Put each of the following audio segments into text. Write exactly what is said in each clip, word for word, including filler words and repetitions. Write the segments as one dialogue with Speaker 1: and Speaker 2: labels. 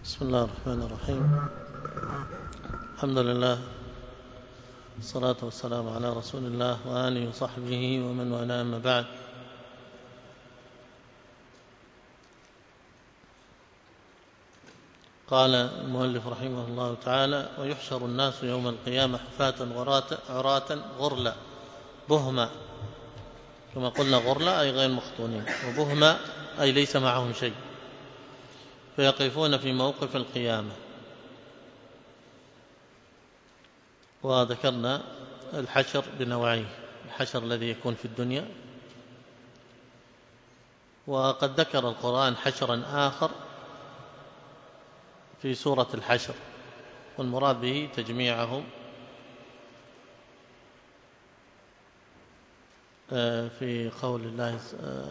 Speaker 1: بسم الله الرحمن الرحيم. الحمد لله والصلاة والسلام على رسول الله وآله وصحبه ومن والاه، أما بعد. قال المؤلف رحمه الله تعالى: ويحشر الناس يوم القيامة حفاة عراة غرلا بهما. كما قلنا غرلا أي غير مختونين، وبهما أي ليس معهم شيء، فيقفون في موقف القيامة. وذكرنا الحشر بنوعيه: الحشر الذي يكون في الدنيا، وقد ذكر القرآن حشرا آخر في سورة الحشر، والمراد به تجميعهم في قول الله: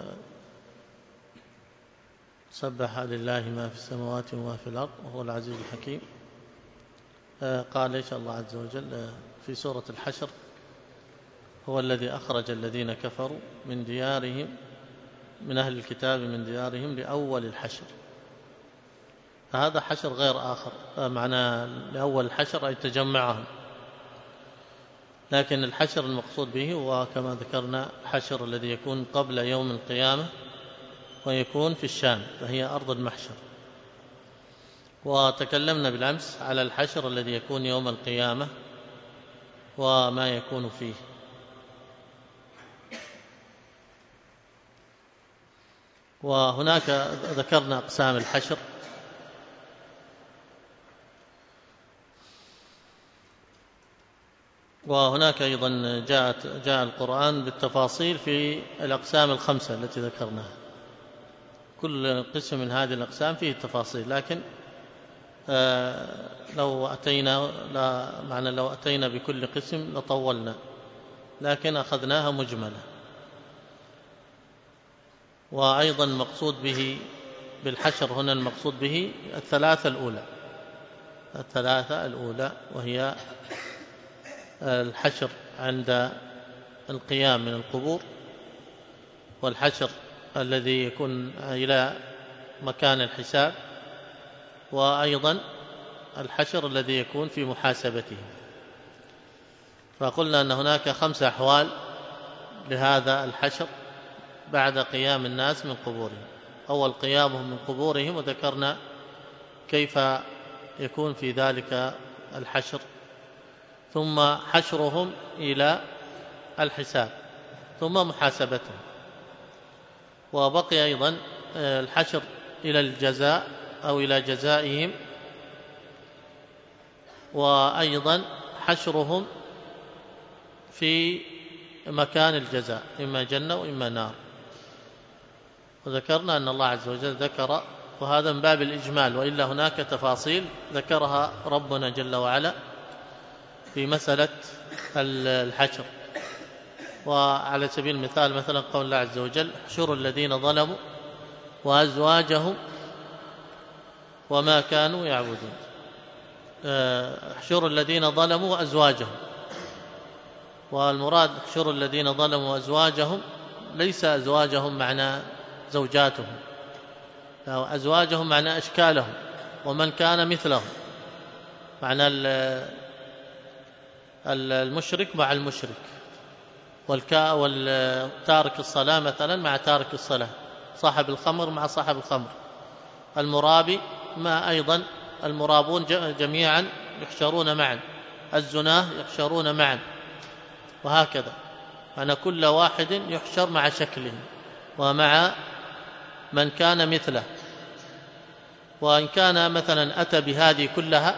Speaker 1: سبح لله ما في السماوات وما في الأرض وهو العزيز الحكيم. قال إن شاء الله عز وجل في سورة الحشر: هو الذي أخرج الذين كفروا من ديارهم من أهل الكتاب من ديارهم لأول الحشر. فهذا حشر غير آخر، معنى لأول الحشر أي تجمعهم، لكن الحشر المقصود به هو كما ذكرنا الحشر الذي يكون قبل يوم القيامة، ويكون في الشام، فهي أرض المحشر. وتكلمنا بالأمس على الحشر الذي يكون يوم القيامة وما يكون فيه. وهناك ذكرنا أقسام الحشر، وهناك أيضا جاءت جاء القرآن بالتفاصيل في الأقسام الخمسة التي ذكرناها. كل قسم من هذه الأقسام فيه تفاصيل، لكن آه لو أتينا لا معنى لو أتينا بكل قسم لطولنا، لكن أخذناها مجملة. وأيضا المقصود به بالحشر هنا المقصود به الثلاثة الأولى الثلاثة الأولى وهي الحشر عند القيام من القبور، والحشر الذي يكون إلى مكان الحساب، وأيضا الحشر الذي يكون في محاسبته. فقلنا أن هناك خمس أحوال لهذا الحشر بعد قيام الناس من قبورهم. أول قيامهم من قبورهم، وذكرنا كيف يكون في ذلك الحشر، ثم حشرهم إلى الحساب، ثم محاسبتهم. وبقي أيضا الحشر إلى الجزاء أو إلى جزائهم، وأيضا حشرهم في مكان الجزاء، إما جنة وإما نار. وذكرنا أن الله عز وجل ذكر، وهذا من باب الإجمال، وإلا هناك تفاصيل ذكرها ربنا جل وعلا في مسألة الحشر. وعلى سبيل المثال مثلا قول الله عز وجل: احشروا الذين ظلموا وأزواجهم وما كانوا يعبدون. احشروا الذين ظلموا وأزواجهم، والمراد احشروا الذين ظلموا وأزواجهم ليس أزواجهم معنى زوجاتهم، أزواجهم معنى أشكالهم، ومن كان مثلهم معنى المشرك مع المشرك، والتارك الصلاة مثلا مع تارك الصلاة، صاحب الخمر مع صاحب الخمر، المرابي ما أيضا المرابون جميعا يحشرون معا، الزناه يحشرون معا، وهكذا. أن كل واحد يحشر مع شكله ومع من كان مثله. وإن كان مثلا أتى بهذه كلها،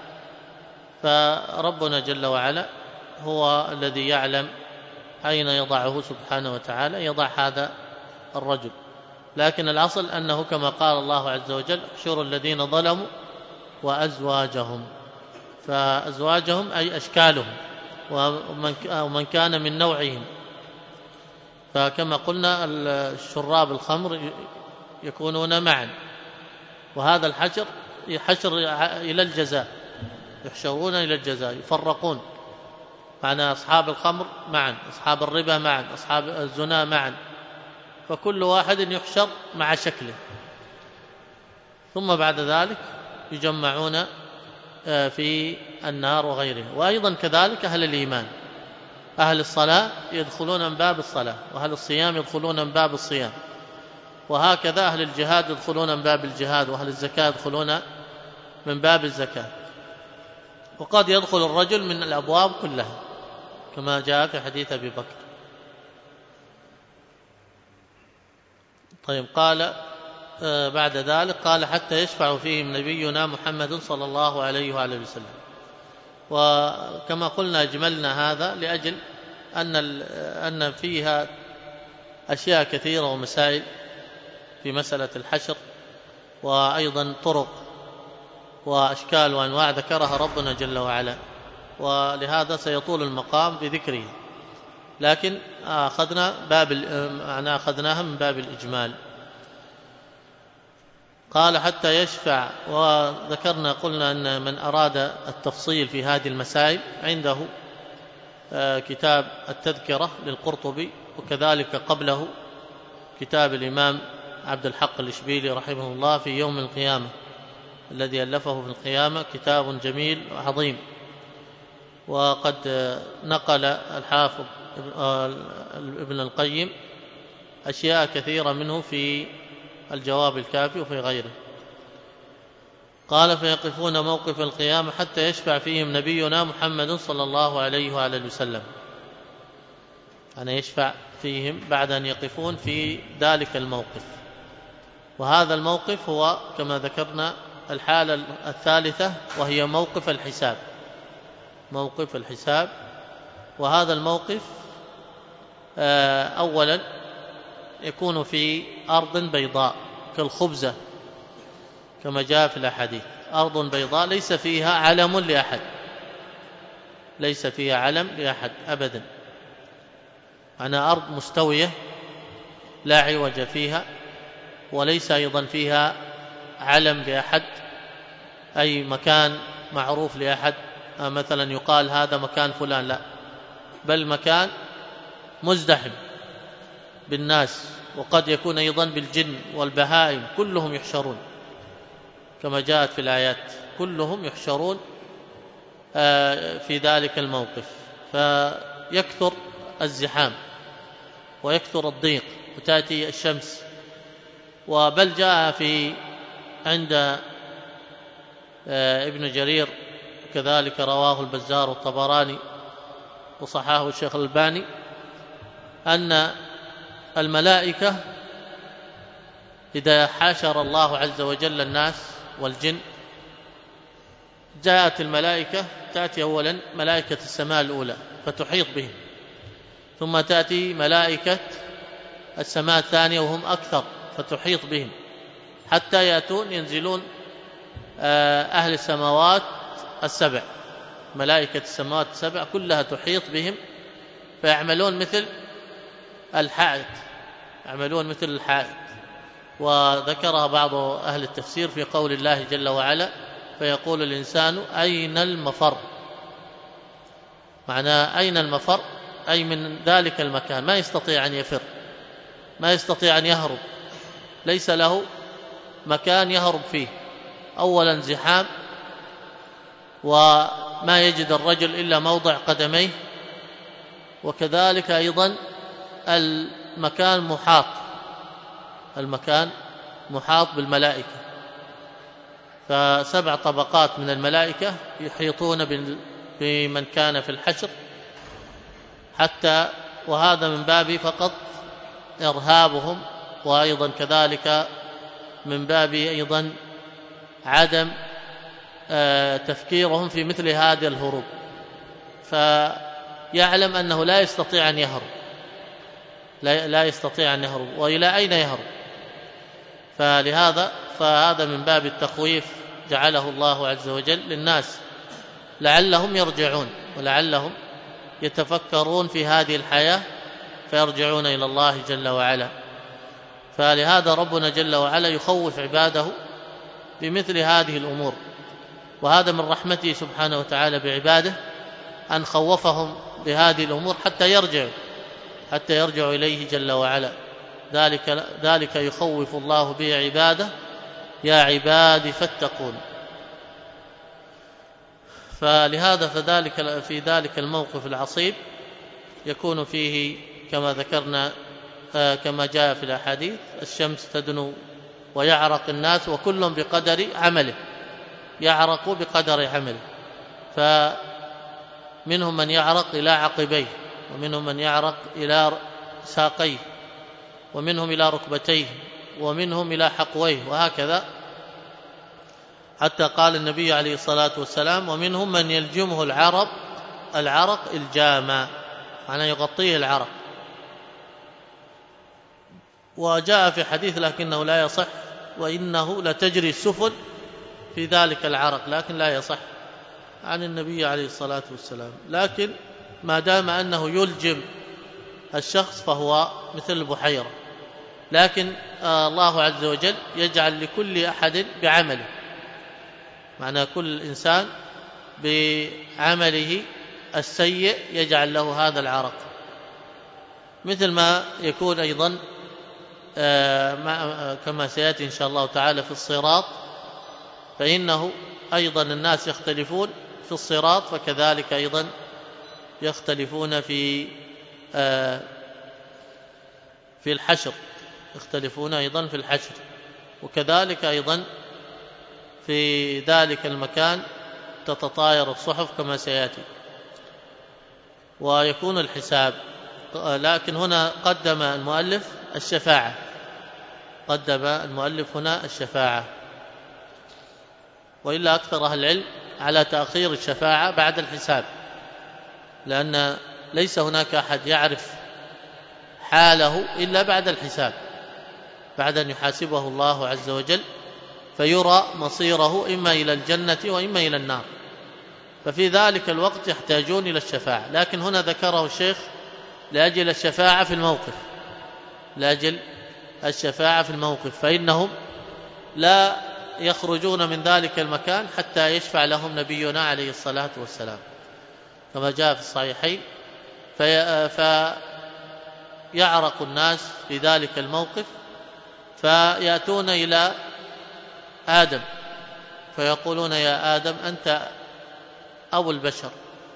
Speaker 1: فربنا جل وعلا هو الذي يعلم أين يضعه سبحانه وتعالى، يضع هذا الرجل. لكن الأصل أنه كما قال الله عز وجل: احشروا الذين ظلموا وأزواجهم. فأزواجهم أي أشكالهم، ومن كان من نوعهم. فكما قلنا الشراب الخمر يكونون معا، وهذا الحشر حشر إلى الجزاء، يحشرون إلى الجزاء، يفرقون، معنى أصحاب الخمر معا، أصحاب الربا معا، أصحاب الزنا معا، فكل واحد يحشر مع شكله. ثم بعد ذلك يجمعون في النار وغيره. وأيضا كذلك أهل الإيمان، أهل الصلاة يدخلون من باب الصلاة، وأهل الصيام يدخلون من باب الصيام، وهكذا أهل الجهاد يدخلون من باب الجهاد، وأهل الزكاة يدخلون من باب الزكاة. وقد يدخل الرجل من الأبواب كلها كما جاء في حديث أبي بكر. طيب، قال بعد ذلك قال حتى يشفع فيهم نبينا محمد صلى الله عليه وآله وسلم. وكما قلنا أجملنا هذا لأجل أن أن فيها أشياء كثيرة ومسائل في مسألة الحشر، وأيضا طرق وأشكال وأنواع ذكرها ربنا جل وعلا، ولهذا سيطول المقام بذكره، لكن أخذنا باب أنا أخذناها من باب الإجمال. قال حتى يشفع، وذكرنا قلنا أن من أراد التفصيل في هذه المسائل عنده كتاب التذكرة للقرطبي، وكذلك قبله كتاب الإمام عبد الحق الإشبيلي رحمه الله في يوم القيامة الذي ألفه في القيامة، كتاب جميل وعظيم. وقد نقل الحافظ ابن القيم أشياء كثيرة منه في الجواب الكافي وفي غيره. قال فيقفون موقف القيامة حتى يشفع فيهم نبينا محمد صلى الله عليه وآله وسلم، أنا يشفع فيهم بعد أن يقفون في ذلك الموقف. وهذا الموقف هو كما ذكرنا الحالة الثالثة، وهي موقف الحساب، موقف الحساب. وهذا الموقف أولا يكون في أرض بيضاء كالخبزة كما جاء في الأحاديث، أرض بيضاء ليس فيها علم لأحد، ليس فيها علم لأحد أبدا، أنا أرض مستوية لا عوج فيها، وليس أيضا فيها علم لأحد، أي مكان معروف لأحد مثلا يقال هذا مكان فلان، لا، بل مكان مزدحم بالناس، وقد يكون أيضا بالجن والبهائم، كلهم يحشرون كما جاءت في الآيات، كلهم يحشرون في ذلك الموقف، فيكثر الزحام ويكثر الضيق وتأتي الشمس. وبل جاء في عند ابن جرير كذلك رواه البزار والطبراني وصححه الشيخ الألباني أن الملائكة إذا حاشر الله عز وجل الناس والجن، جاءت الملائكة، تأتي أولا ملائكة السماء الأولى فتحيط بهم، ثم تأتي ملائكة السماء الثانية وهم أكثر فتحيط بهم، حتى يأتون ينزلون أهل السماوات السبع، ملائكة السماوات السبع كلها تحيط بهم، فيعملون مثل الحائط، يعملون مثل الحائط. وذكرها بعض أهل التفسير في قول الله جل وعلا فيقول الإنسان أين المفر، معناه أين المفر أي من ذلك المكان، ما يستطيع أن يفر، ما يستطيع أن يهرب، ليس له مكان يهرب فيه، أولا زحام، وما يجد الرجل إلا موضع قدميه، وكذلك أيضا المكان محاط، المكان محاط بالملائكة، فسبع طبقات من الملائكة يحيطون بمن كان في الحشر، حتى وهذا من باب فقط إرهابهم، وأيضا كذلك من باب أيضا عدم تفكيرهم في مثل هذه الهروب، فيعلم أنه لا يستطيع أن يهرب، لا يستطيع أن يهرب، وإلى أين يهرب؟ فلهذا فهذا من باب التخويف جعله الله عز وجل للناس لعلهم يرجعون ولعلهم يتفكرون في هذه الحياة فيرجعون إلى الله جل وعلا. فلهذا ربنا جل وعلا يخوف عباده بمثل هذه الأمور، وهذا من رحمته سبحانه وتعالى بعباده أن خوفهم بهذه الأمور حتى يرجعوا حتى يرجعوا إليه جل وعلا. ذلك ذلك يخوف الله به عباده، يا عبادي فاتقون فلهذا فذلك في ذلك الموقف العصيب يكون فيه كما ذكرنا كما جاء في الأحاديث الشمس تدنو ويعرق الناس وكل بقدر عمله، يعرق بقدر عمله، فمنهم من يعرق إلى عقبيه، ومنهم من يعرق إلى ساقيه، ومنهم إلى ركبتيه، ومنهم إلى حقويه، وهكذا حتى قال النبي عليه الصلاة والسلام ومنهم من يلجمه العرق العرق الجاما، معناه يغطيه العرق. وجاء في حديث لكنه لا يصح وإنه لتجري السفن في ذلك العرق، لكن لا يصح عن النبي عليه الصلاة والسلام. لكن ما دام أنه يلجم الشخص فهو مثل البحيرة، لكن الله عز وجل يجعل لكل أحد بعمله، معنى كل إنسان بعمله السيء يجعل له هذا العرق، مثل ما يكون أيضا كما سيأتي إن شاء الله تعالى في الصراط، فإنه أيضا الناس يختلفون في الصراط، فكذلك أيضا يختلفون في في الحشر، يختلفون أيضا في الحشر، وكذلك أيضا في ذلك المكان تتطاير الصحف كما سيأتي ويكون الحساب. لكن هنا قدم المؤلف الشفاعة، قدم المؤلف هنا الشفاعة، وإلا أكثر أهل العلم على تأخير الشفاعة بعد الحساب، لأن ليس هناك أحد يعرف حاله إلا بعد الحساب، بعد أن يحاسبه الله عز وجل فيرى مصيره إما إلى الجنة وإما إلى النار، ففي ذلك الوقت يحتاجون إلى الشفاعة. لكن هنا ذكره الشيخ لأجل الشفاعة في الموقف، لأجل الشفاعة في الموقف، فإنهم لا يخرجون من ذلك المكان حتى يشفع لهم نبينا عليه الصلاة والسلام كما جاء في الصحيحين، فيعرق الناس في ذلك الموقف فيأتون إلى آدم فيقولون يا آدم أنت أبو البشر،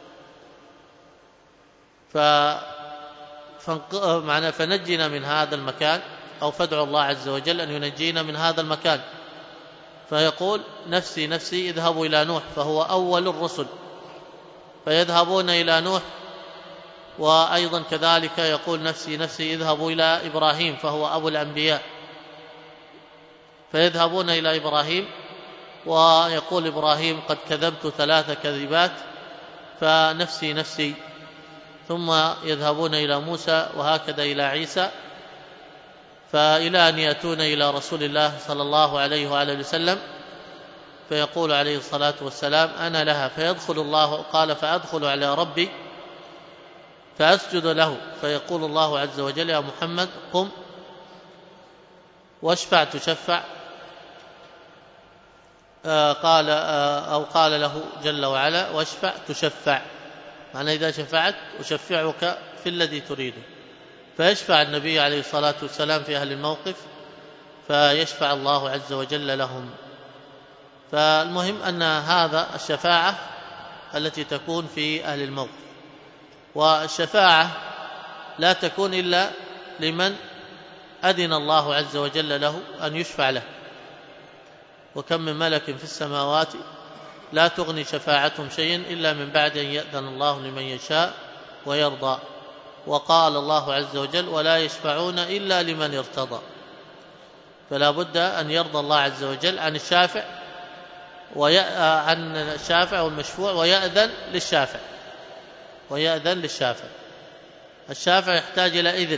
Speaker 1: فنجينا من هذا المكان، أو فادعوا الله عز وجل أن ينجينا من هذا المكان، فيقول نفسي نفسي اذهبوا إلى نوح فهو أول الرسل، فيذهبون إلى نوح، وأيضا كذلك يقول نفسي نفسي اذهبوا إلى إبراهيم فهو أبو الأنبياء، فيذهبون إلى إبراهيم ويقول إبراهيم قد كذبت ثلاث كذبات فنفسي نفسي، ثم يذهبون إلى موسى وهكذا إلى عيسى، فإلى أن يأتون إلى رسول الله صلى الله عليه وآله وسلم فيقول عليه الصلاة والسلام أنا لها، فيدخل الله قال فأدخل على ربي فأسجد له، فيقول الله عز وجل يا محمد قم واشفع تشفع، قال أو قال له جل وعلا واشفع تشفع، معنى إذا شفعت أشفعك في الذي تريده، فيشفع النبي عليه الصلاة والسلام في أهل الموقف فيشفع الله عز وجل لهم. فالمهم أن هذا الشفاعة التي تكون في أهل الموقف، والشفاعة لا تكون إلا لمن أذن الله عز وجل له أن يشفع له، وكم من ملك في السماوات لا تغني شفاعتهم شيئا إلا من بعد أن يأذن الله لمن يشاء ويرضى، وقال الله عز وجل ولا يشفعون إلا لمن ارتضى، فلا بد أن يرضى الله عز وجل عن الشافع عن الشافع والمشفوع ويأذن للشافع ويأذن للشافع. الشافع يحتاج إلى إذن،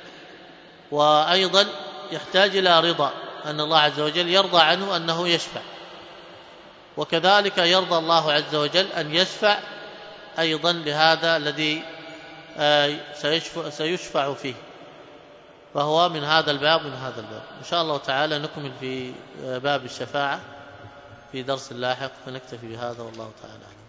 Speaker 1: وأيضا يحتاج إلى رضا أن الله عز وجل يرضى عنه أنه يشفع، وكذلك يرضى الله عز وجل أن يشفع أيضا لهذا الذي سيشفع فيه، فهو من هذا الباب من هذا الباب. إن شاء الله تعالى نكمل في باب الشفاعة في درس لاحق، فنكتفي بهذا والله تعالى.